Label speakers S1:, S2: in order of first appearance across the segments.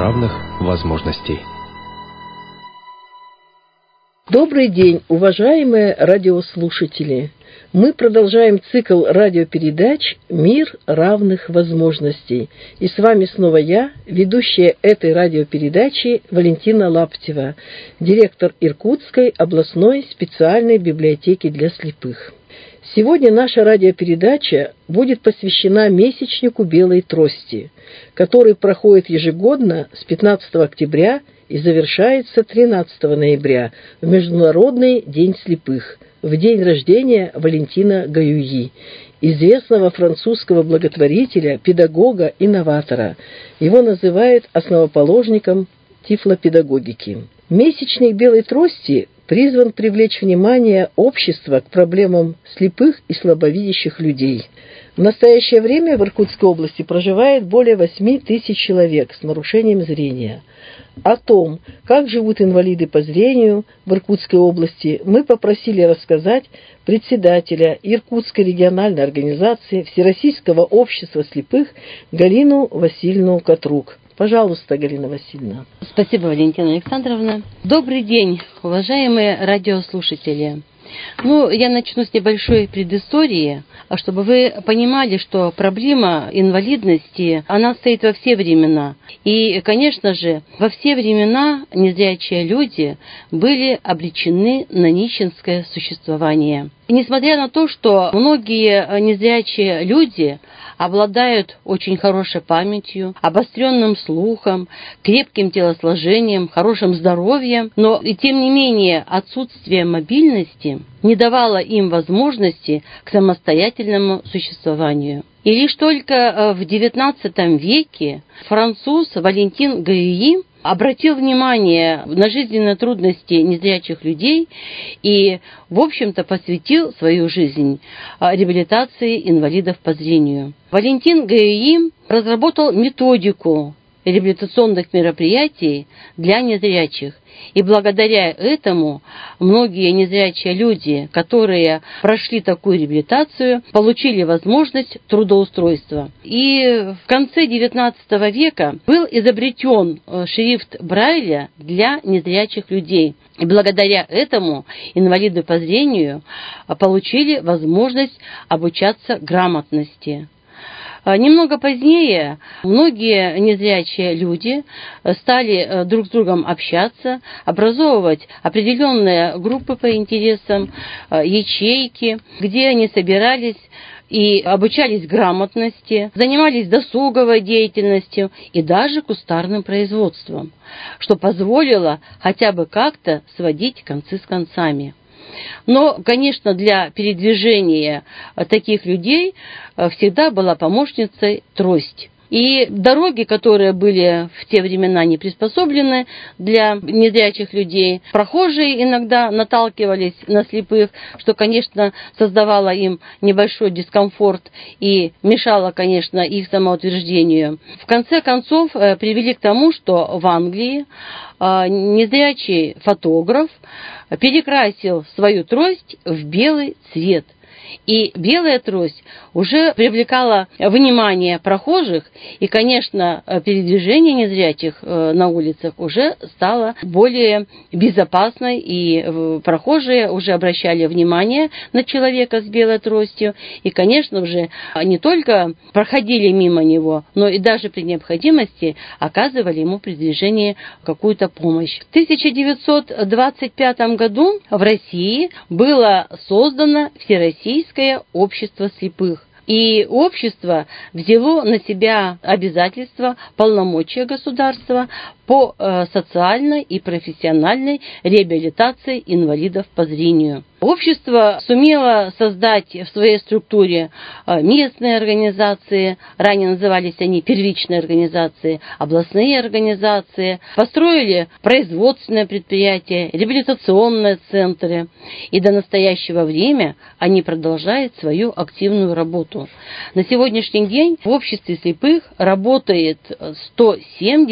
S1: равных возможностей.
S2: Добрый день, уважаемые радиослушатели! Мы продолжаем цикл радиопередач «Мир равных возможностей». И с вами снова я, ведущая этой радиопередачи Валентина Лаптева, директор Иркутской областной специальной библиотеки для слепых. Сегодня наша радиопередача будет посвящена месячнику белой трости, который проходит ежегодно с 15 октября и завершается 13 ноября в Международный день слепых, в день рождения Валентина Гаюи, известного французского благотворителя, педагога и новатора. Его называют основоположником тифлопедагогики. Месячник белой трости призван привлечь внимание общества к проблемам слепых и слабовидящих людей. В настоящее время в Иркутской области проживает более 8 тысяч человек с нарушением зрения. О том, как живут инвалиды по зрению в Иркутской области, мы попросили рассказать председателя Иркутской региональной организации Всероссийского общества слепых Галину Васильевну Катрук. Пожалуйста, Галина Васильевна.
S3: Спасибо, Валентина Александровна. Добрый день, уважаемые радиослушатели. Я начну с небольшой предыстории, чтобы вы понимали, что проблема инвалидности, она стоит во все времена. И, конечно же, во все времена незрячие люди были обречены на нищенское существование. И несмотря на то, что многие незрячие люди обладают очень хорошей памятью, обостренным слухом, крепким телосложением, хорошим здоровьем, но и тем не менее отсутствие мобильности не давало им возможности к самостоятельному существованию. И лишь только в XIX веке француз Валентин Гаюи обратил внимание на жизненные трудности незрячих людей и, в общем-то, посвятил свою жизнь реабилитации инвалидов по зрению. Валентин Гаюи разработал методику реабилитационных мероприятий для незрячих. И благодаря этому многие незрячие люди, которые прошли такую реабилитацию, получили возможность трудоустройства. И в конце XIX века был изобретен шрифт Брайля для незрячих людей. И благодаря этому инвалиды по зрению получили возможность обучаться грамотности. Немного позднее многие незрячие люди стали друг с другом общаться, образовывать определенные группы по интересам, ячейки, где они собирались и обучались грамотности, занимались досуговой деятельностью и даже кустарным производством, что позволило хотя бы как-то сводить концы с концами. Но, конечно, для передвижения таких людей всегда была помощницей трость. И дороги, которые были в те времена не приспособлены для незрячих людей, прохожие иногда наталкивались на слепых, что, конечно, создавало им небольшой дискомфорт и мешало, конечно, их самоутверждению. В конце концов, привели к тому, что в Англии незрячий фотограф перекрасил свою трость в белый цвет. И белая трость уже привлекала внимание прохожих, и, конечно, передвижение незрячих на улицах уже стало более безопасной, и прохожие уже обращали внимание на человека с белой тростью, и, конечно же, не только проходили мимо него, но и даже при необходимости оказывали ему при движении какую-то помощь. В 1925 году в России было создано Всероссийское общество слепых. И общество взяло на себя обязательства, полномочия государства по социальной и профессиональной реабилитации инвалидов по зрению. Общество сумело создать в своей структуре местные организации, ранее назывались они первичные организации, областные организации, построили производственные предприятия, реабилитационные центры, и до настоящего времени они продолжают свою активную работу. На сегодняшний день в обществе слепых работает 170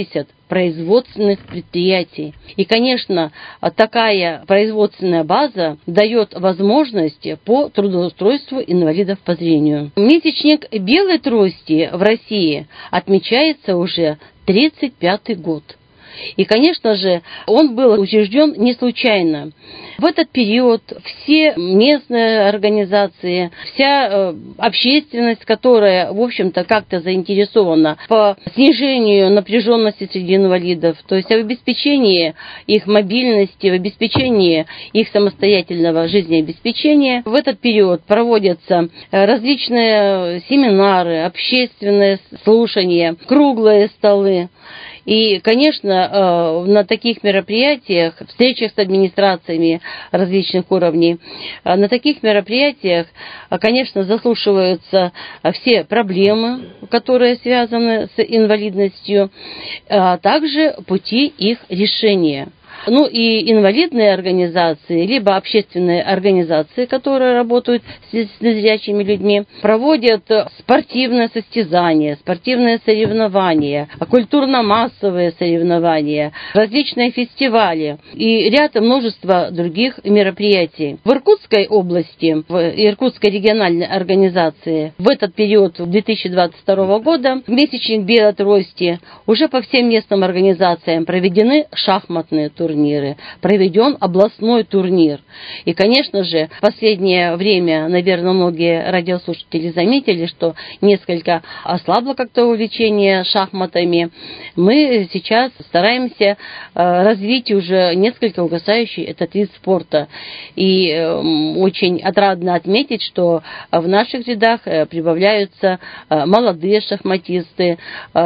S3: производственных предприятий. И, конечно, такая производственная база дает возможности по трудоустройству инвалидов по зрению. Месячник белой трости в России отмечается уже 35-й год. И, конечно же, он был учрежден не случайно. В этот период все местные организации, вся общественность, которая, в общем-то, как-то заинтересована по снижению напряженности среди инвалидов, то есть в обеспечении их мобильности, в обеспечении их самостоятельного жизнеобеспечения, в этот период проводятся различные семинары, общественные слушания, круглые столы. И, конечно, на таких мероприятиях, встречах с администрациями различных уровней, на таких мероприятиях, конечно, заслушиваются все проблемы, которые связаны с инвалидностью, а также пути их решения. Ну и инвалидные организации, либо общественные организации, которые работают с незрячими людьми, проводят спортивные состязания, спортивные соревнования, культурно-массовые соревнования, различные фестивали и множество других мероприятий. В Иркутской области, в Иркутской региональной организации в этот период 2022 года месячник белой трости уже по всем местным организациям проведены шахматные турниры, проведен областной турнир. И, конечно же, в последнее время, наверное, многие радиослушатели заметили, что несколько ослабло как-то увлечение шахматами. Мы сейчас стараемся развить уже несколько угасающий этот вид спорта. И очень отрадно отметить, что в наших рядах прибавляются молодые шахматисты,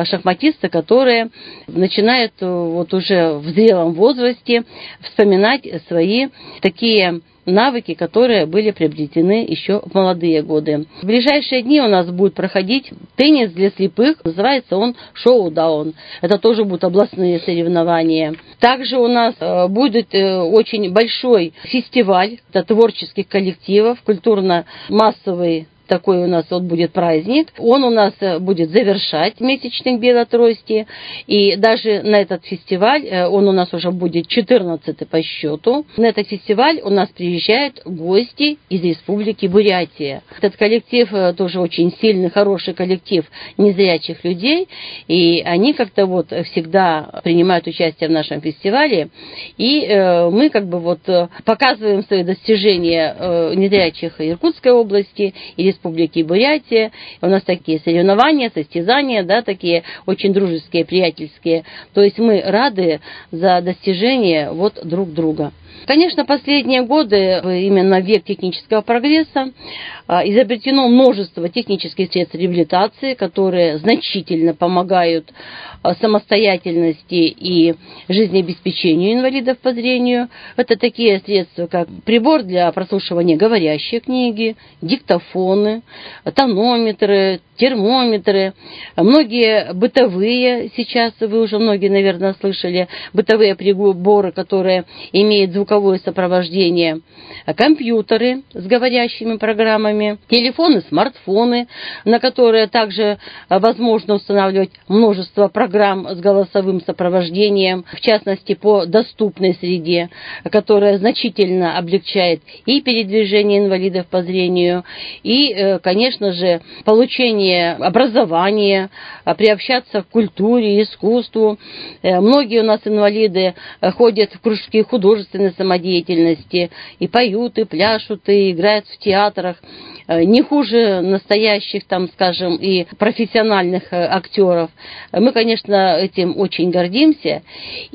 S3: которые начинают вот уже в зрелом возрасте вспоминать свои такие навыки, которые были приобретены еще в молодые годы. В ближайшие дни у нас будет проходить теннис для слепых, называется он шоу-даун. Это тоже будут областные соревнования. Также у нас будет очень большой фестиваль творческих коллективов, культурно-массовый такой у нас вот будет праздник. Он у нас будет завершать месячник белой трости. И даже на этот фестиваль, он у нас уже будет 14-й по счету. На этот фестиваль у нас приезжают гости из Республики Бурятия. Этот коллектив тоже очень сильный, хороший коллектив незрячих людей. И они как-то вот всегда принимают участие в нашем фестивале. И мы как бы вот показываем свои достижения незрячих Иркутской области и Республики Бурятия. У нас такие соревнования, состязания, да, такие очень дружеские, приятельские. То есть мы рады за достижение вот друг друга. Конечно, последние годы, именно век технического прогресса, изобретено множество технических средств реабилитации, которые значительно помогают самостоятельности и жизнеобеспечению инвалидов по зрению. Это такие средства, как прибор для прослушивания говорящей книги, диктофоны, тонометры, термометры, многие бытовые, сейчас вы уже многие, наверное, слышали, бытовые приборы, которые имеют звуковое сопровождение, компьютеры с говорящими программами, телефоны, смартфоны, на которые также возможно устанавливать множество программ с голосовым сопровождением, в частности по доступной среде, которая значительно облегчает и передвижение инвалидов по зрению, и, конечно же, получение образования, приобщаться к культуре, искусству. Многие у нас инвалиды ходят в кружки художественной самодеятельности, и поют, и пляшут, и играют в театрах, не хуже настоящих, там, скажем, и профессиональных актеров. Мы, конечно, этим очень гордимся.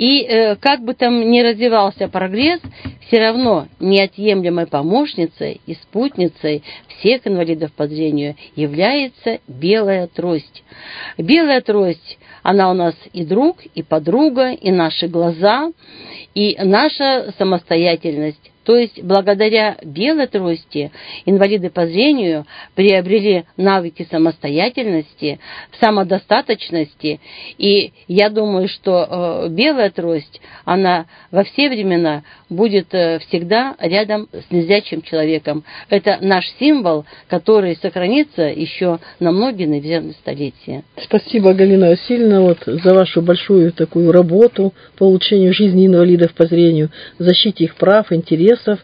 S3: И как бы там ни развивался прогресс, все равно неотъемлемой помощницей и спутницей всех инвалидов по зрению является белая трость. Белая трость, она у нас и друг, и подруга, и наши глаза, и наша самостоятельность. То есть благодаря белой трости инвалиды по зрению приобрели навыки самостоятельности, самодостаточности. И я думаю, что белая трость, она во все времена будет всегда рядом с незрячим человеком. Это наш символ, который сохранится еще на многие, наверное, столетия.
S2: Спасибо, Галина Васильевна, за вашу большую такую работу по улучшению жизни инвалидов по зрению, защите их прав, интересов.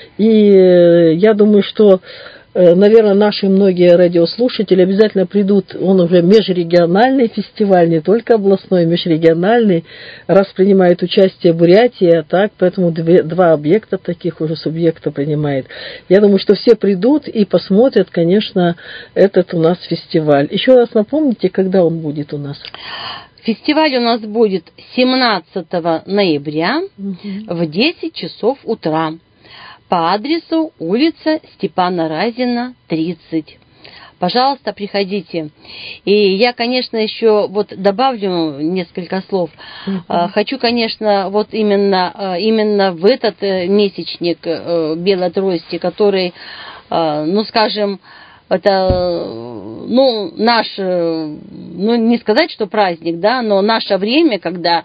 S2: И я думаю, что, наверное, наши многие радиослушатели обязательно придут, он уже межрегиональный фестиваль, не только областной, межрегиональный, раз принимает участие Бурятия, так, поэтому два объекта таких уже субъекта принимает. Я думаю, что все придут и посмотрят, конечно, этот у нас фестиваль. Еще раз напомните, когда он будет у нас?
S3: Фестиваль у нас будет 17 ноября в 10 часов утра. По адресу улица Степана Разина, 30. Пожалуйста, приходите. И я, конечно, еще добавлю несколько слов. Хочу, конечно, именно в этот месячник белой трости, который, скажем, это, наш, не сказать, что праздник, да, но наше время, когда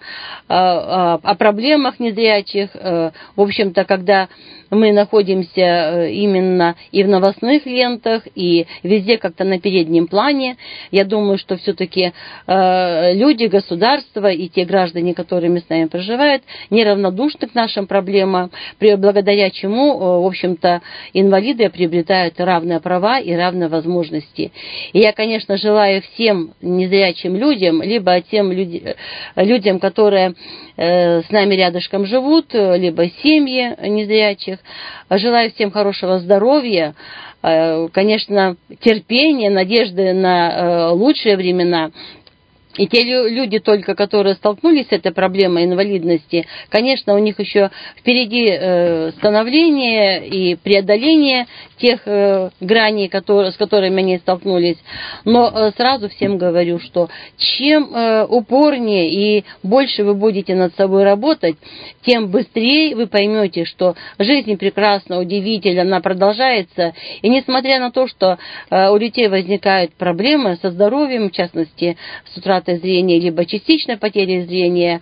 S3: о проблемах незрячих, в общем-то, когда мы находимся именно и в новостных лентах, и везде как-то на переднем плане. Я думаю, что все-таки люди, государство и те граждане, которые с нами проживают, неравнодушны к нашим проблемам, благодаря чему, в общем-то, инвалиды приобретают равные права и равные возможности. И я, конечно, желаю всем незрячим людям, либо тем людям, которые с нами рядышком живут, либо семьи незрячих. Желаю всем хорошего здоровья, конечно, терпения, надежды на лучшие времена. И те люди только, которые столкнулись с этой проблемой инвалидности, конечно, у них еще впереди становление и преодоление тех граней, с которыми они столкнулись. Но сразу всем говорю, что чем упорнее и больше вы будете над собой работать, тем быстрее вы поймете, что жизнь прекрасна, удивительна, она продолжается. И несмотря на то, что у людей возникают проблемы со здоровьем, в частности, с утратой зрения, либо частичной потерей зрения,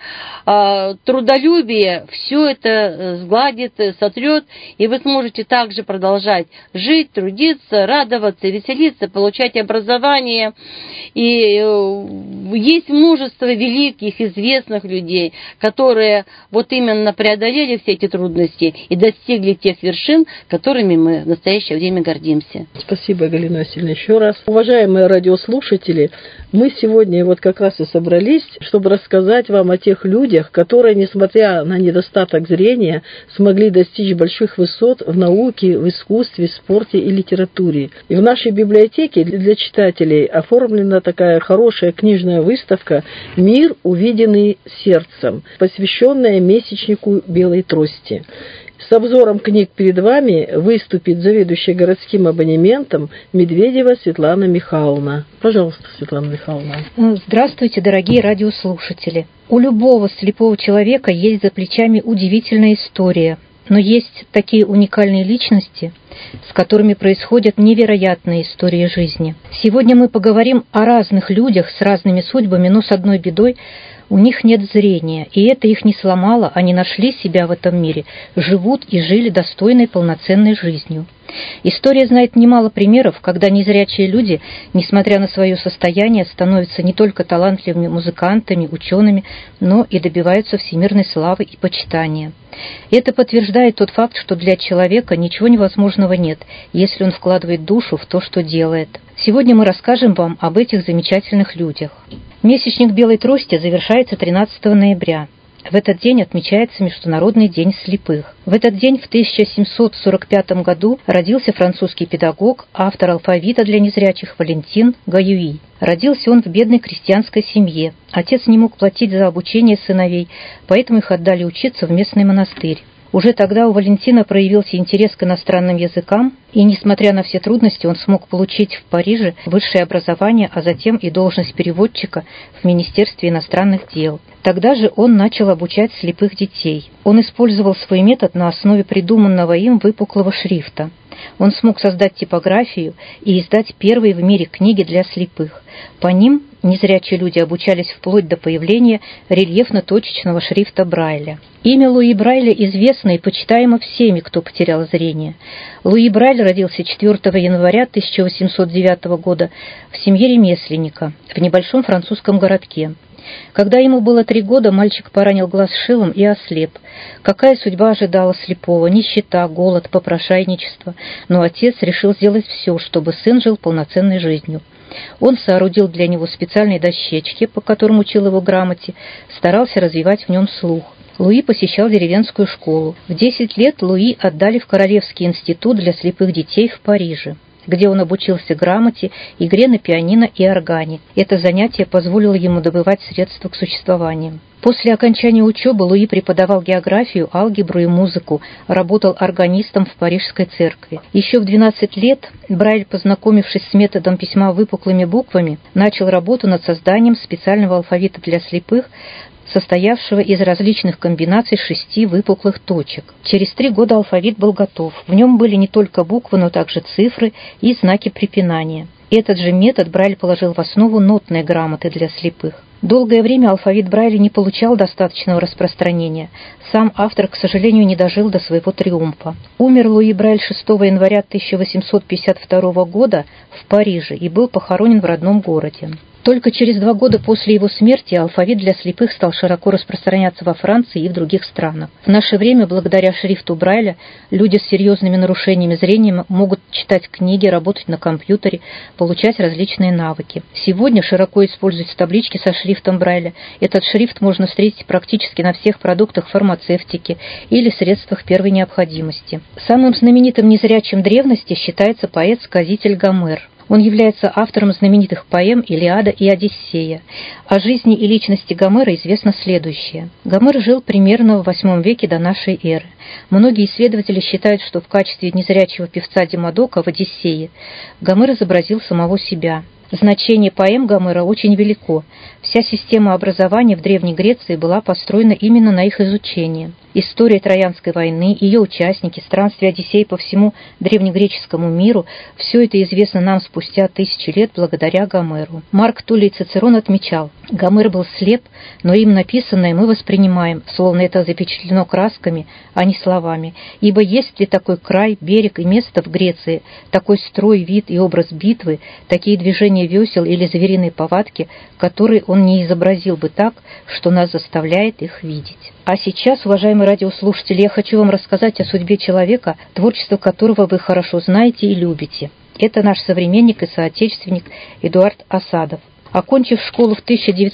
S3: трудолюбие все это сгладит, сотрет, и вы сможете также продолжать жить, трудиться, радоваться, веселиться, получать образование. И есть множество великих, известных людей, которые именно преодолели все эти трудности и достигли тех вершин, которыми мы в настоящее время гордимся.
S2: Спасибо, Галина Васильевна, еще раз. Уважаемые радиослушатели, мы сегодня как раз и собрались, чтобы рассказать вам о тех людях, которые, несмотря на недостаток зрения, смогли достичь больших высот в науке, в искусстве, спорте и литературе. И в нашей библиотеке для читателей оформлена такая хорошая книжная выставка «Мир, увиденный сердцем», посвященная месячнику белой трости. С обзором книг перед вами выступит заведующая городским абонементом Медведева Светлана Михайловна. Пожалуйста, Светлана Михайловна.
S1: Здравствуйте, дорогие радиослушатели. У любого слепого человека есть за плечами удивительная история, но есть такие уникальные личности, с которыми происходят невероятные истории жизни. Сегодня мы поговорим о разных людях с разными судьбами, но с одной бедой: у них нет зрения, и это их не сломало, они нашли себя в этом мире, живут и жили достойной, полноценной жизнью. История знает немало примеров, когда незрячие люди, несмотря на свое состояние, становятся не только талантливыми музыкантами, учеными, но и добиваются всемирной славы и почитания. Это подтверждает тот факт, что для человека ничего невозможного нет, если он вкладывает душу в то, что делает. Сегодня мы расскажем вам об этих замечательных людях. Месячник белой трости завершается 13 ноября. В этот день отмечается Международный день слепых. В этот день в 1745 году родился французский педагог, автор алфавита для незрячих Валентин Гаюи. Родился он в бедной крестьянской семье. Отец не мог платить за обучение сыновей, поэтому их отдали учиться в местный монастырь. Уже тогда у Валентина проявился интерес к иностранным языкам, и, несмотря на все трудности, он смог получить в Париже высшее образование, а затем и должность переводчика в Министерстве иностранных дел. Тогда же он начал обучать слепых детей. Он использовал свой метод на основе придуманного им выпуклого шрифта. Он смог создать типографию и издать первые в мире книги для слепых. По ним незрячие люди обучались вплоть до появления рельефно-точечного шрифта Брайля. Имя Луи Брайля известно и почитаемо всеми, кто потерял зрение. Луи Брайль родился 4 января 1809 года в семье ремесленника в небольшом французском городке. Когда ему было 3 года, мальчик поранил глаз шилом и ослеп. Какая судьба ожидала слепого? Нищета, голод, попрошайничество. Но отец решил сделать все, чтобы сын жил полноценной жизнью. Он соорудил для него специальные дощечки, по которым учил его грамоте, старался развивать в нем слух. Луи посещал деревенскую школу. В 10 лет Луи отдали в Королевский институт для слепых детей в Париже, где он обучился грамоте, игре на пианино и органе. Это занятие позволило ему добывать средства к существованию. После окончания учебы Луи преподавал географию, алгебру и музыку, работал органистом в Парижской церкви. Еще в 12 лет Брайль, познакомившись с методом письма выпуклыми буквами, начал работу над созданием специального алфавита для слепых, состоявшего из различных комбинаций 6 выпуклых точек. Через 3 года алфавит был готов. В нем были не только буквы, но также цифры и знаки препинания. Этот же метод Брайль положил в основу нотной грамоты для слепых. Долгое время алфавит Брайля не получал достаточного распространения. Сам автор, к сожалению, не дожил до своего триумфа. Умер Луи Брайль 6 января 1852 года в Париже и был похоронен в родном городе. Только через 2 года после его смерти алфавит для слепых стал широко распространяться во Франции и в других странах. В наше время, благодаря шрифту Брайля, люди с серьезными нарушениями зрения могут читать книги, работать на компьютере, получать различные навыки. Сегодня широко используются таблички со шрифтом Брайля. Этот шрифт можно встретить практически на всех продуктах фармацевтики или средствах первой необходимости. Самым знаменитым незрячим древности считается поэт-сказитель Гомер. Он является автором знаменитых поэм «Илиада» и «Одиссея». О жизни и личности Гомера известно следующее. Гомер жил примерно в VIII веке до нашей эры. Многие исследователи считают, что в качестве незрячего певца Демодока в «Одиссее» Гомер изобразил самого себя. Значение поэм Гомера очень велико. Вся система образования в Древней Греции была построена именно на их изучении. История Троянской войны, ее участники, странствия Одиссея по всему древнегреческому миру – все это известно нам спустя 1000 лет благодаря Гомеру. Марк Туллий Цицерон отмечал: Гомер был слеп, но им написанное мы воспринимаем, словно это запечатлено красками, а не словами. Ибо есть ли такой край, берег и место в Греции, такой строй, вид и образ битвы, такие движения весел или звериные повадки, которые он не изобразил бы так, что нас заставляет их видеть. А сейчас, уважаемые радиослушатели, я хочу вам рассказать о судьбе человека, творчество которого вы хорошо знаете и любите. Это наш современник и соотечественник Эдуард Асадов. Окончив школу в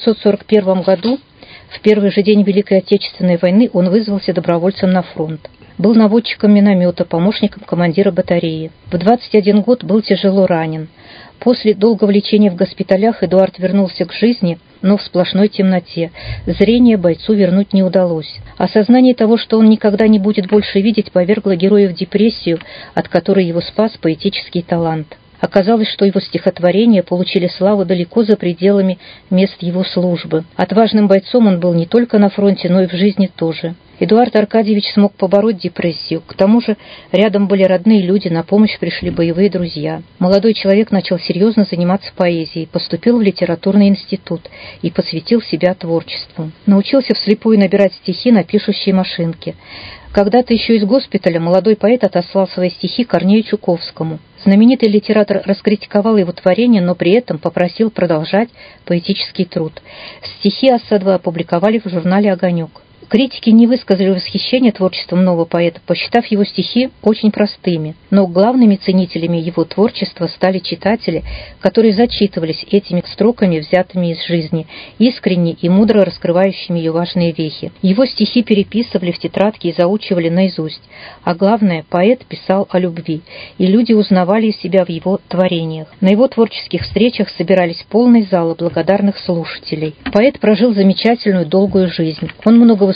S1: 1941 году, в первый же день Великой Отечественной войны он вызвался добровольцем на фронт. Был наводчиком миномета, помощником командира батареи. В 21 год был тяжело ранен. После долгого лечения в госпиталях Эдуард вернулся к жизни, но в сплошной темноте. Зрение бойцу вернуть не удалось. Осознание того, что он никогда не будет больше видеть, повергло героя в депрессию, от которой его спас поэтический талант. Оказалось, что его стихотворения получили славу далеко за пределами мест его службы. Отважным бойцом он был не только на фронте, но и в жизни тоже. Эдуард Аркадьевич смог побороть депрессию. К тому же рядом были родные люди, на помощь пришли боевые друзья. Молодой человек начал серьезно заниматься поэзией, поступил в литературный институт и посвятил себя творчеству. Научился вслепую набирать стихи на пишущей машинке. Когда-то еще из госпиталя молодой поэт отослал свои стихи Корнею Чуковскому. Знаменитый литератор раскритиковал его творение, но при этом попросил продолжать поэтический труд. Стихи Асадова опубликовали в журнале «Огонек». Критики не высказали восхищения творчеством нового поэта, посчитав его стихи очень простыми, но главными ценителями его творчества стали читатели, которые зачитывались этими строками, взятыми из жизни, искренне и мудро раскрывающими ее важные вехи. Его стихи переписывали в тетрадки и заучивали наизусть, а главное, поэт писал о любви, и люди узнавали себя в его творениях. На его творческих встречах собирались полные залы благодарных слушателей. Поэт прожил замечательную долгую жизнь. Он много выступал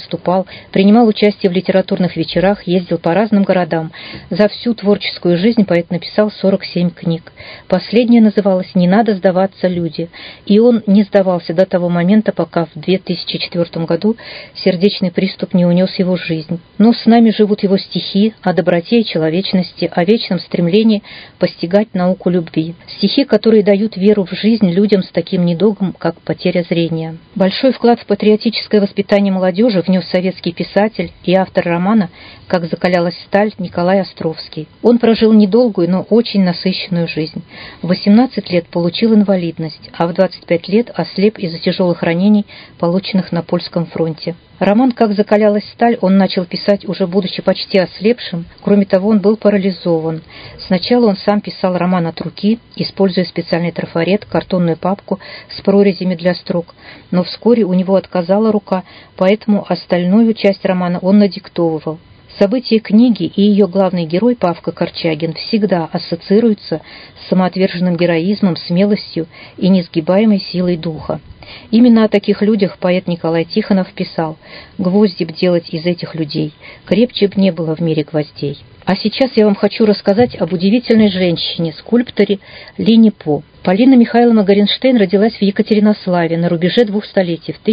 S1: выступал, принимал участие в литературных вечерах, ездил по разным городам. За всю творческую жизнь поэт написал 47 книг. Последняя называлась «Не надо сдаваться, люди». И он не сдавался до того момента, пока в 2004 году сердечный приступ не унес его жизнь. Но с нами живут его стихи о доброте и человечности, о вечном стремлении постигать науку любви. Стихи, которые дают веру в жизнь людям с таким недугом, как потеря зрения. Большой вклад в патриотическое воспитание молодежи внес советский писатель и автор романа «Как закалялась сталь» Николай Островский. Он прожил недолгую, но очень насыщенную жизнь. В 18 лет получил инвалидность, а в 25 лет ослеп из-за тяжелых ранений, полученных на польском фронте. Роман «Как закалялась сталь» он начал писать, уже будучи почти ослепшим. Кроме того, он был парализован. Сначала он сам писал роман от руки, используя специальный трафарет, картонную папку с прорезями для строк. Но вскоре у него отказала рука, поэтому остальную часть романа он надиктовывал. События книги и ее главный герой Павка Корчагин всегда ассоциируются с самоотверженным героизмом, смелостью и несгибаемой силой духа. Именно о таких людях поэт Николай Тихонов писал: «Гвозди б делать из этих людей, крепче б не было в мире гвоздей». А сейчас я вам хочу рассказать об удивительной женщине, скульпторе Лине По. Полина Михайловна Горенштейн родилась в Екатеринославе на рубеже 2 столетий в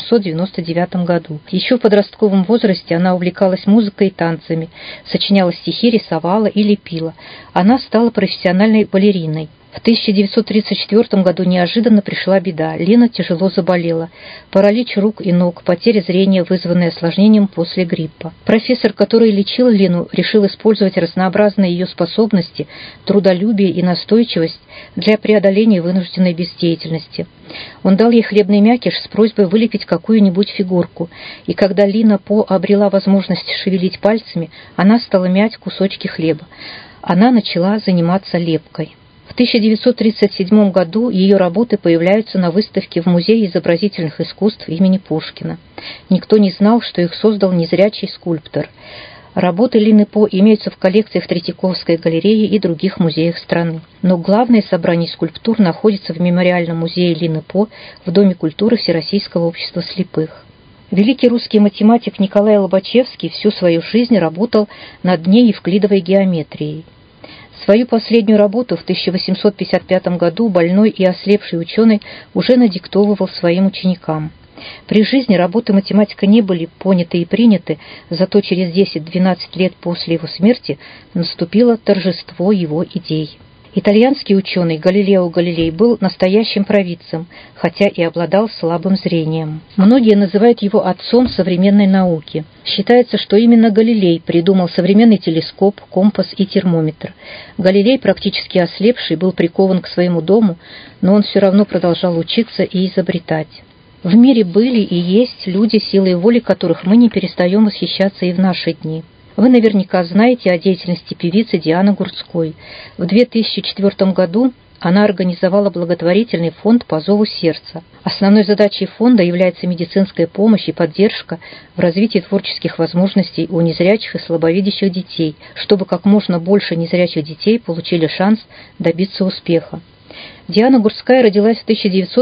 S1: 1899 году. Еще в подростковом возрасте она увлекалась музыкой и танцами, сочиняла стихи, рисовала и лепила. Она стала профессиональной балериной. В 1934 году неожиданно пришла беда. Лина тяжело заболела. Паралич рук и ног, потеря зрения, вызванная осложнением после гриппа. Профессор, который лечил Лину, решил использовать разнообразные ее способности, трудолюбие и настойчивость для преодоления вынужденной бездеятельности. Он дал ей хлебный мякиш с просьбой вылепить какую-нибудь фигурку, и когда Лина По обрела возможность шевелить пальцами, она стала мять кусочки хлеба. Она начала заниматься лепкой. В 1937 году ее работы появляются на выставке в Музее изобразительных искусств имени Пушкина. Никто не знал, что их создал незрячий скульптор. Работы Лины По имеются в коллекциях Третьяковской галереи и других музеях страны. Но главное собрание скульптур находится в мемориальном музее Лины По в Доме культуры Всероссийского общества слепых. Великий русский математик Николай Лобачевский всю свою жизнь работал над неевклидовой геометрией. Свою последнюю работу в 1855 году больной и ослепший ученый уже надиктовывал своим ученикам. При жизни работы математика не были поняты и приняты, зато через 10-12 лет после его смерти наступило торжество его идей. Итальянский ученый Галилео Галилей был настоящим провидцем, хотя и обладал слабым зрением. Многие называют его отцом современной науки. Считается, что именно Галилей придумал современный телескоп, компас и термометр. Галилей, практически ослепший, был прикован к своему дому, но он все равно продолжал учиться и изобретать. В мире были и есть люди, силой воли которых мы не перестаем восхищаться и в наши дни. Вы наверняка знаете о деятельности певицы Дианы Гурцкой. В 2004 году она организовала благотворительный фонд «По зову сердца». Основной задачей фонда является медицинская помощь и поддержка в развитии творческих возможностей у незрячих и слабовидящих детей, чтобы как можно больше незрячих детей получили шанс добиться успеха. Диана Гурцкая родилась в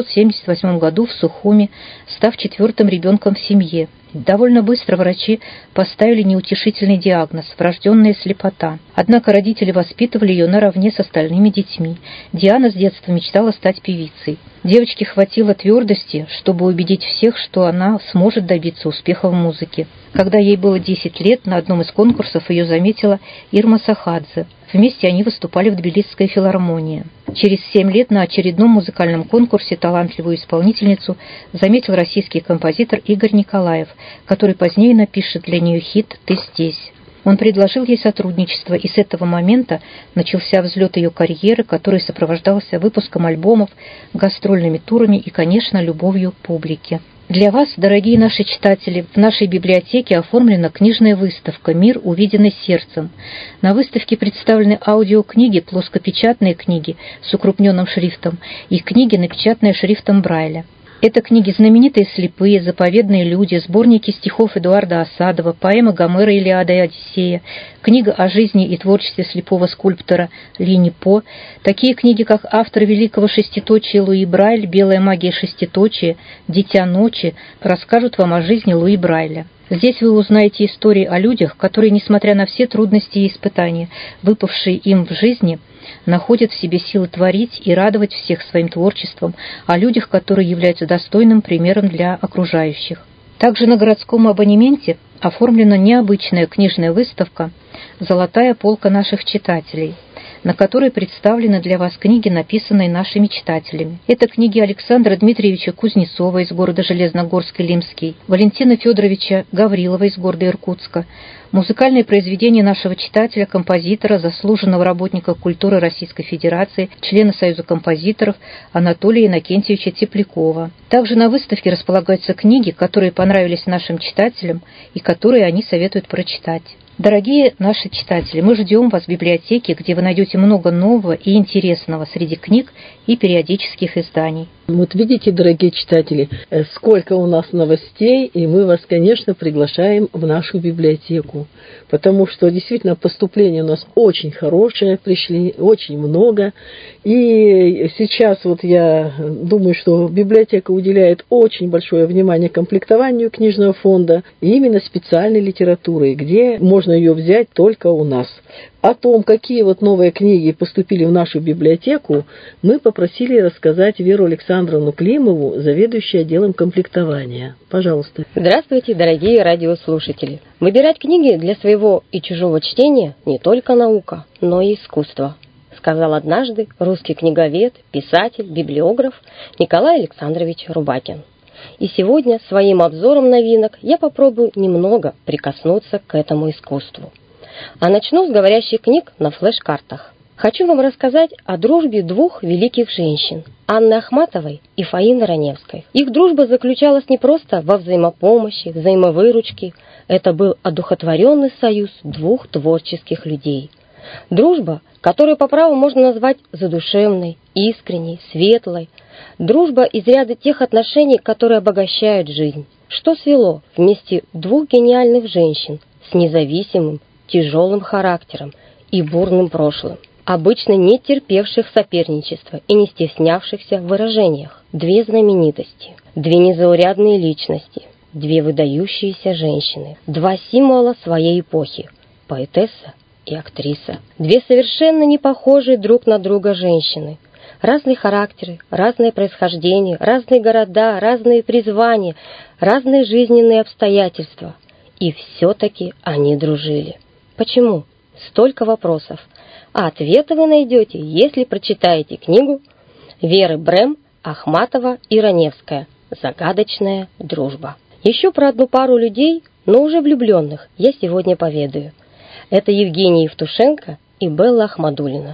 S1: 1978 году в Сухуми, став 4-м ребенком в семье. Довольно быстро врачи поставили неутешительный диагноз – врожденная слепота. Однако родители воспитывали ее наравне с остальными детьми. Диана с детства мечтала стать певицей. Девочке хватило твердости, чтобы убедить всех, что она сможет добиться успеха в музыке. Когда ей было 10 лет, на одном из конкурсов ее заметила Ирма Сахадзе. Вместе они выступали в Тбилисской филармонии. Через 7 лет на очередном музыкальном конкурсе талантливую исполнительницу заметил российский композитор Игорь Николаев, который позднее напишет для нее хит «Ты здесь». Он предложил ей сотрудничество, и с этого момента начался взлет ее карьеры, который сопровождался выпуском альбомов, гастрольными турами и, конечно, любовью публики. Для вас, дорогие наши читатели, в нашей библиотеке оформлена книжная выставка «Мир, увиденный сердцем». На выставке представлены аудиокниги, плоскопечатные книги с укрупненным шрифтом и книги, напечатанные шрифтом Брайля. Это книги «Знаменитые слепые», «Заповедные люди», сборники стихов Эдуарда Асадова, поэма Гомера «Илиада и Одиссея», книга о жизни и творчестве слепого скульптора Лини По, такие книги, как «Автор великого шеститочия» Луи Брайль, «Белая магия шеститочия», «Дитя ночи» расскажут вам о жизни Луи Брайля. Здесь вы узнаете истории о людях, которые, несмотря на все трудности и испытания, выпавшие им в жизни, находят в себе силы творить и радовать всех своим творчеством, о людях, которые являются достойным примером для окружающих. Также на городском абонементе оформлена необычная книжная выставка «Золотая полка наших читателей», на которой представлены для вас книги, написанные нашими читателями. Это книги Александра Дмитриевича Кузнецова из города Железногорск-Илимский, Валентина Федоровича Гаврилова из города Иркутска, музыкальные произведения нашего читателя, композитора, заслуженного работника культуры Российской Федерации, члена Союза композиторов Анатолия Иннокентьевича Теплякова. Также на выставке располагаются книги, которые понравились нашим читателям и которые они советуют прочитать. Дорогие наши читатели, мы ждем вас в библиотеке, где вы найдете много нового и интересного среди книг и периодических изданий.
S2: Вот видите, дорогие читатели, сколько у нас новостей, и мы вас, конечно, приглашаем в нашу библиотеку, потому что действительно поступления у нас очень хорошие, пришли очень много, и сейчас вот я думаю, что библиотека уделяет очень большое внимание комплектованию книжного фонда и именно специальной литературы, где можно ее взять только у нас. О том, какие вот новые книги поступили в нашу библиотеку, мы попросили рассказать Веру Александровну Климову, заведующую отделом комплектования. Пожалуйста.
S4: Здравствуйте, дорогие радиослушатели. Выбирать книги для своего и чужого чтения не только наука, но и искусство, сказал однажды русский книговед, писатель, библиограф Николай Александрович Рубакин. И сегодня своим обзором новинок я попробую немного прикоснуться к этому искусству. А начну с говорящих книг на флеш-картах. Хочу вам рассказать о дружбе двух великих женщин – Анны Ахматовой и Фаины Раневской. Их дружба заключалась не просто во взаимопомощи, взаимовыручке. Это был одухотворенный союз двух творческих людей. Дружба, которую по праву можно назвать задушевной, искренней, светлой. Дружба из ряда тех отношений, которые обогащают жизнь. Что свело вместе двух гениальных женщин с независимым, тяжелым характером и бурным прошлым, обычно не терпевших соперничества и не стеснявшихся в выражениях. Две знаменитости, две незаурядные личности, две выдающиеся женщины, два символа своей эпохи – поэтесса и актриса. Две совершенно не похожие друг на друга женщины. Разные характеры, разное происхождение, разные города, разные призвания, разные жизненные обстоятельства. И все-таки они дружили. Почему? Столько вопросов. А ответы вы найдете, если прочитаете книгу Веры Брэм, Ахматова и Раневская «Загадочная дружба». Еще про одну пару людей, но уже влюбленных, я сегодня поведаю. Это Евгений Евтушенко и Белла Ахмадуллина.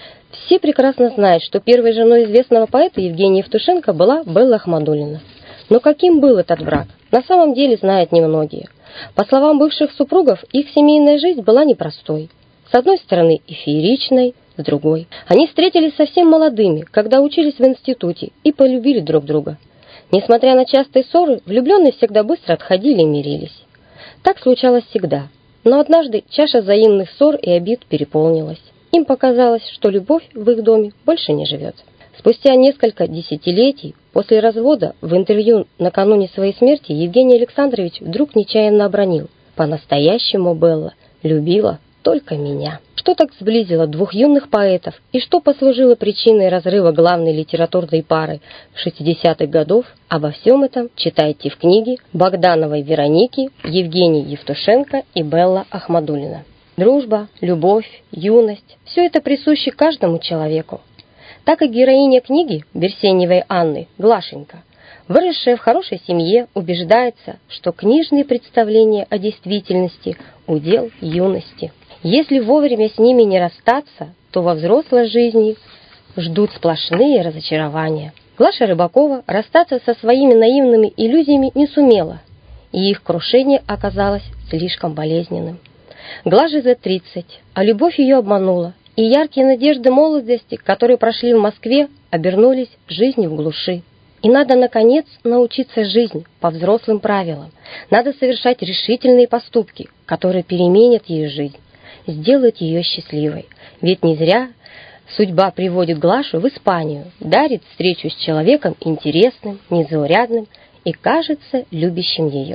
S4: Все прекрасно знают, что первой женой известного поэта Евгения Евтушенко была Белла Ахмадуллина. Но каким был этот брак, на самом деле знают немногие. По словам бывших супругов, их семейная жизнь была непростой. С одной стороны, фееричной, с другой. Они встретились совсем молодыми, когда учились в институте, и полюбили друг друга. Несмотря на частые ссоры, влюбленные всегда быстро отходили и мирились. Так случалось всегда. Но однажды чаша взаимных ссор и обид переполнилась. Им показалось, что любовь в их доме больше не живет. Спустя несколько десятилетий после развода в интервью накануне своей смерти Евгений Александрович вдруг нечаянно обронил: «По-настоящему Белла любила только меня». Что так сблизило двух юных поэтов и что послужило причиной разрыва главной литературной пары в 60-х годов, обо всем этом читайте в книге Богдановой Вероники, Евгений Евтушенко и Белла Ахмадуллина. Дружба, любовь, юность – все это присуще каждому человеку. Так и героиня книги Берсеневой Анны, Глашенька, выросшая в хорошей семье, убеждается, что книжные представления о действительности – удел юности. Если вовремя с ними не расстаться, то во взрослой жизни ждут сплошные разочарования. Глаша Рыбакова расстаться со своими наивными иллюзиями не сумела, и их крушение оказалось слишком болезненным. Глаше за 30, а любовь ее обманула, и яркие надежды молодости, которые прошли в Москве, обернулись жизнью в глуши. И надо, наконец, научиться жизнь по взрослым правилам. Надо совершать решительные поступки, которые переменят ее жизнь, сделают ее счастливой. Ведь не зря судьба приводит Глашу в Испанию, дарит встречу с человеком интересным, незаурядным и, кажется, любящим ее.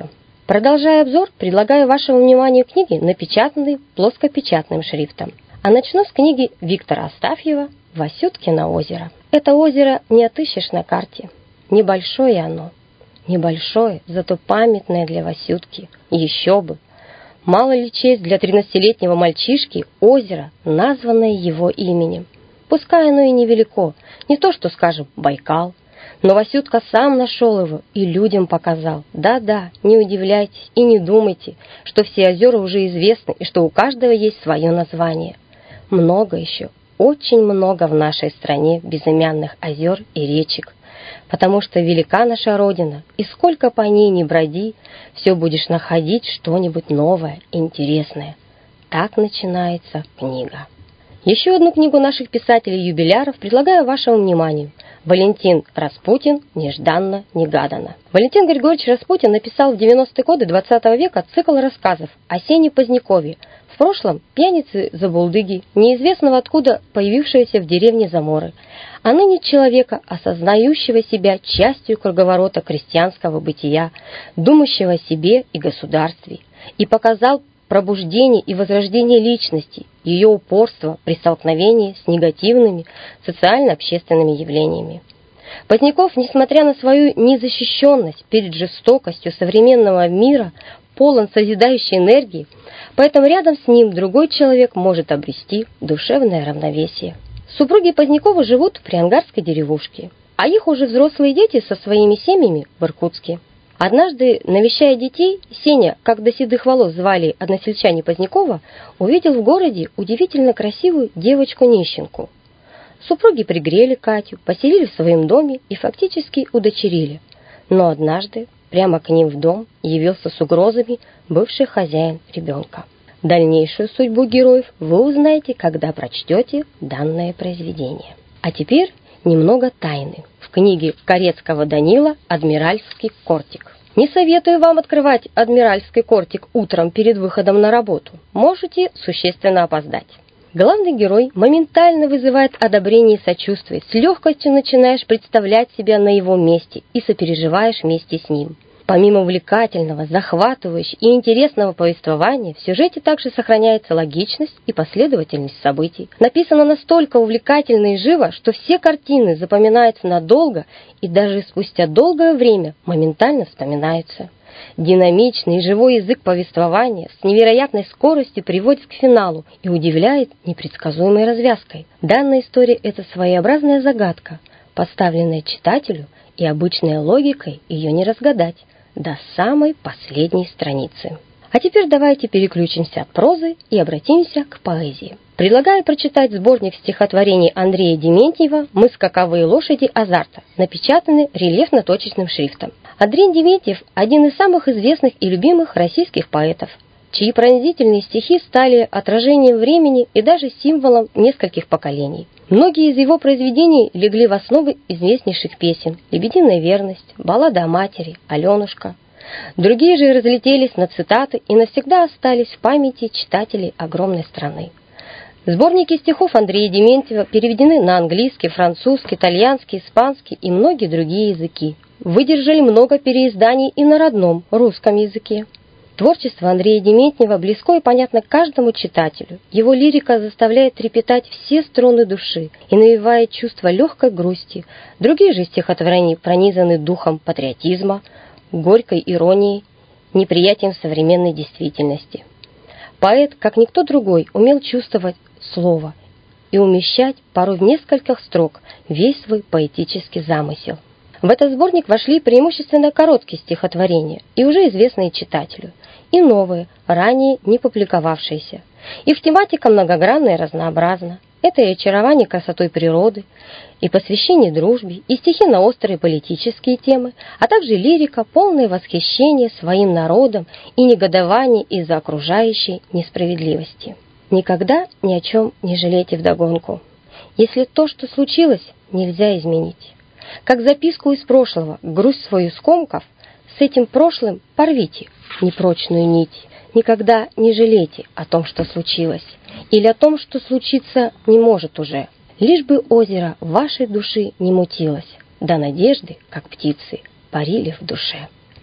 S4: Продолжая обзор, предлагаю вашему вниманию книги, напечатанные плоскопечатным шрифтом. А начну с книги Виктора Астафьева «Васюткино озеро». Это озеро не отыщешь на карте. Небольшое оно. Небольшое, зато памятное для Васютки. Еще бы. Мало ли честь для 13-летнего мальчишки озеро, названное его именем. Пускай оно и невелико, не то что, скажем, Байкал. Но Васютка сам нашел его и людям показал. Да-да, не удивляйтесь и не думайте, что все озера уже известны и что у каждого есть свое название. Много еще, очень много в нашей стране безымянных озер и речек. Потому что велика наша Родина, и сколько по ней ни броди, все будешь находить что-нибудь новое, интересное. Так начинается книга. Еще одну книгу наших писателей-юбиляров предлагаю вашему вниманию. Валентин Распутин «Нежданно-негаданно». Валентин Григорьевич Распутин написал в 90-е годы 20 века цикл рассказов о Сене Позднякове, в прошлом пьяницы-забулдыги, неизвестного откуда появившегося в деревне Заморы, а ныне человека, осознающего себя частью круговорота крестьянского бытия, думающего о себе и государстве, и показал пробуждение и возрождение личности, ее упорство при столкновении с негативными социально-общественными явлениями. Поздняков, несмотря на свою незащищенность перед жестокостью современного мира, полон созидающей энергии, поэтому рядом с ним другой человек может обрести душевное равновесие. Супруги Поздняковы живут в приангарской деревушке, а их уже взрослые дети со своими семьями в Иркутске. Однажды, навещая детей, Сеня, как до седых волос звали односельчане Позднякова, увидел в городе удивительно красивую девочку-нищенку. Супруги пригрели Катю, поселили в своем доме и фактически удочерили. Но однажды прямо к ним в дом явился с угрозами бывший хозяин ребенка. Дальнейшую судьбу героев вы узнаете, когда прочтете данное произведение. А теперь немного тайны. В книге Корецкого Данила «Адмиральский кортик». Не советую вам открывать «Адмиральский кортик» утром перед выходом на работу. Можете существенно опоздать. Главный герой моментально вызывает одобрение и сочувствие. С легкостью начинаешь представлять себя на его месте и сопереживаешь вместе с ним. Помимо увлекательного, захватывающего и интересного повествования, в сюжете также сохраняется логичность и последовательность событий. Написано настолько увлекательно и живо, что все картины запоминаются надолго и даже спустя долгое время моментально вспоминаются. Динамичный и живой язык повествования с невероятной скоростью приводит к финалу и удивляет непредсказуемой развязкой. Данная история – это своеобразная загадка, поставленная читателю, и обычной логикой ее не разгадать до самой последней страницы. А теперь давайте переключимся от прозы и обратимся к поэзии. Предлагаю прочитать сборник стихотворений Андрея Дементьева «Мы скаковые лошади азарта», напечатанный рельефно-точечным шрифтом. Андрей Дементьев – один из самых известных и любимых российских поэтов, чьи пронзительные стихи стали отражением времени и даже символом нескольких поколений. Многие из его произведений легли в основы известнейших песен «Лебединая верность», «Баллада о матери», «Аленушка». Другие же разлетелись на цитаты и навсегда остались в памяти читателей огромной страны. Сборники стихов Андрея Дементьева переведены на английский, французский, итальянский, испанский и многие другие языки. Выдержали много переизданий и на родном русском языке. Творчество Андрея Дементьева близко и понятно каждому читателю. Его лирика заставляет трепетать все струны души и навевает чувство легкой грусти. Другие же стихотворения пронизаны духом патриотизма, горькой иронией, неприятием современной действительности. Поэт, как никто другой, умел чувствовать слово и умещать порой в нескольких строк весь свой поэтический замысел. В этот сборник вошли преимущественно короткие стихотворения и уже известные читателю, и новые, ранее не публиковавшиеся. Их тематика многогранна и разнообразна. Это и очарование красотой природы, и посвящение дружбе, и стихи на острые политические темы, а также лирика, полное восхищение своим народом и негодование из-за окружающей несправедливости. Никогда ни о чем не жалейте вдогонку. Если то, что случилось, нельзя изменить. Как записку из прошлого, грусть свою скомкав, с этим прошлым порвите непрочную нить. Никогда не жалейте о том, что случилось, или о том, что случиться не может уже. Лишь бы озеро вашей души не мутилось, да надежды, как птицы, парили в душе.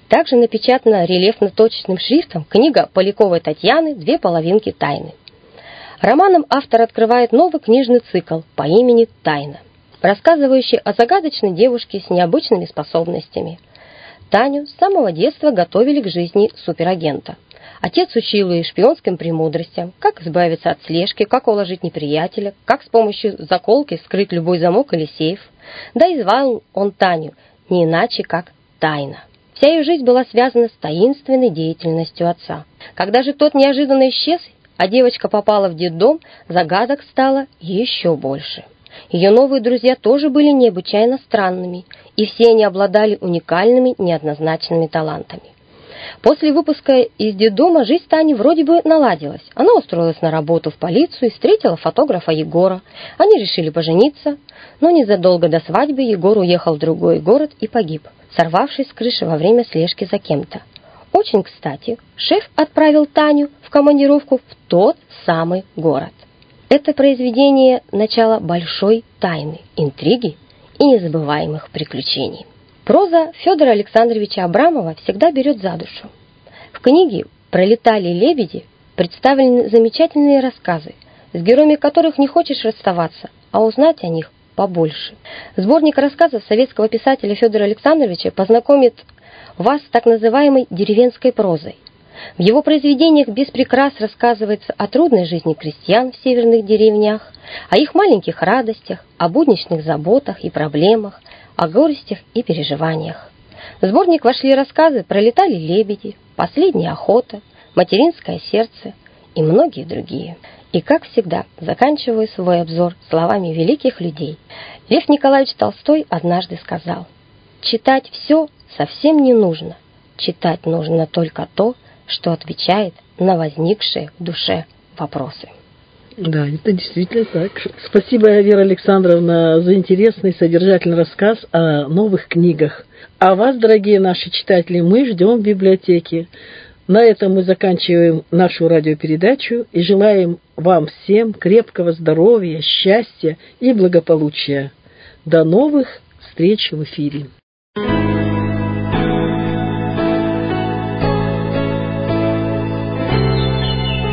S4: Также напечатана рельефно-точечным шрифтом книга Поляковой Татьяны «Две половинки тайны». Романом автор открывает новый книжный цикл по имени «Тайна», рассказывающий о загадочной девушке с необычными способностями. Таню с самого детства готовили к жизни суперагента. Отец учил ее шпионским премудростям, как избавиться от слежки, как уложить неприятеля, как с помощью заколки вскрыть любой замок или сейф. Да и звал он Таню не иначе, как Тайна. Вся ее жизнь была связана с таинственной деятельностью отца. Когда же тот неожиданно исчез, а девочка попала в детдом, загадок стало еще больше. Ее новые друзья тоже были необычайно странными, и все они обладали уникальными, неоднозначными талантами. После выпуска из детдома жизнь Тани вроде бы наладилась. Она устроилась на работу в полицию и встретила фотографа Егора. Они решили пожениться, но незадолго до свадьбы Егор уехал в другой город и погиб, сорвавшись с крыши во время слежки за кем-то. Очень кстати, шеф отправил Таню в командировку в тот самый город. Это произведение – начало большой тайны, интриги и незабываемых приключений. Проза Федора Александровича Абрамова всегда берет за душу. В книге «Пролетали лебеди» представлены замечательные рассказы, с героями которых не хочешь расставаться, а узнать о них побольше. Сборник рассказов советского писателя Федора Александровича познакомит вас с так называемой деревенской прозой. В его произведениях без прикрас рассказывается о трудной жизни крестьян в северных деревнях, о их маленьких радостях, о будничных заботах и проблемах, о горестях и переживаниях. В сборник вошли рассказы «Пролетали лебеди», «Последняя охота», «Материнское сердце» и многие другие. И, как всегда, заканчиваю свой обзор словами великих людей. Лев Николаевич Толстой однажды сказал: «Читать все совсем не нужно. Читать нужно только то, что отвечает на возникшие в душе вопросы».
S2: Да, это действительно так. Спасибо, Вера Александровна, за интересный содержательный рассказ о новых книгах. А вас, дорогие наши читатели, мы ждем в библиотеке. На этом мы заканчиваем нашу радиопередачу и желаем вам всем крепкого здоровья, счастья и благополучия. До новых встреч в эфире.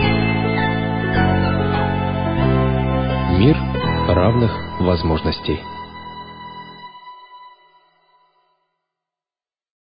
S5: Мир равных возможностей.